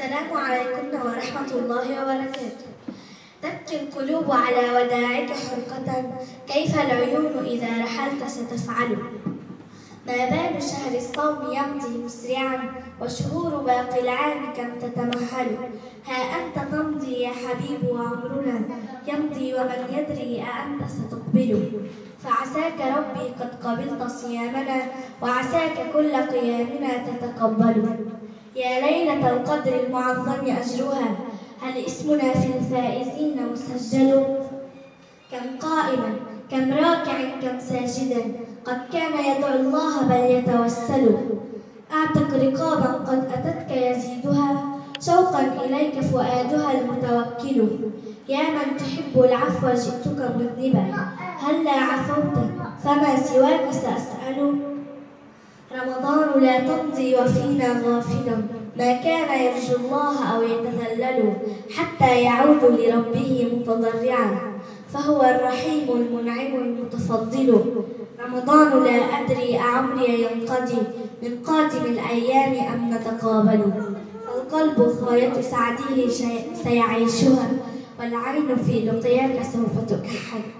السلام عليكم ورحمة الله وبركاته. تبكي القلوب على وداعك حرقة، كيف العيون إذا رحلت ستفعل؟ ما بال شهر الصوم يمضي مسرعا، وشهور باقي العام كم تتمهل. ها أنت تمضي يا حبيب وعمرنا يمضي، ومن يدري أأنت ستقبل. فعساك ربي قد قبلت صيامنا، وعساك كل قيامنا تتقبل. يا ليلة القدر المعظم أجرها، هل اسمنا في الفائزين مسجل؟ كم قائما كم راكع كم ساجدا، قد كان يدعو الله بل يتوسل. أعتق رقابا قد أتتك يزيدها، شوقا إليك فؤادها المتوكل. يا من تحب العفو جئتك مذنبا، هلا عفوت فما سواك سأسأل. رمضان لا تمضي وفينا غافلا، ما كان يرجو الله أو يتذلل، حتى يعود لربه متضرعا، فهو الرحيم المنعم المتفضل. رمضان لا أدري أعمري ينقضي من قادم الأيام أم نتقابل. فالقلب غاية سعده سيعيشها، والعين في لقياك سوف تكحل.